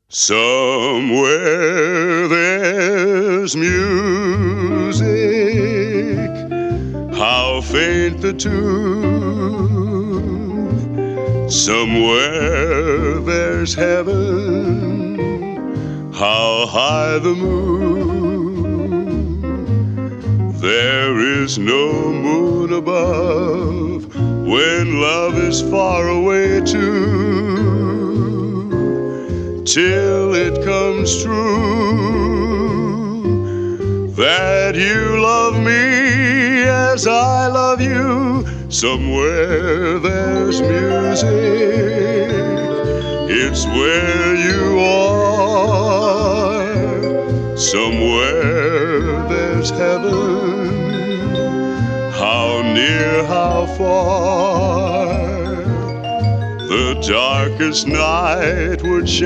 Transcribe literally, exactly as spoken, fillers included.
Somewhere there's music, how faint the tune. Somewhere there's heaven, how high the moon. There is no moon above when love is far away too, till it comes true that you love me as I love you. Somewhere there's music, it's where you are. Somewhere there's heaven, how near, how far. The darkest night would shine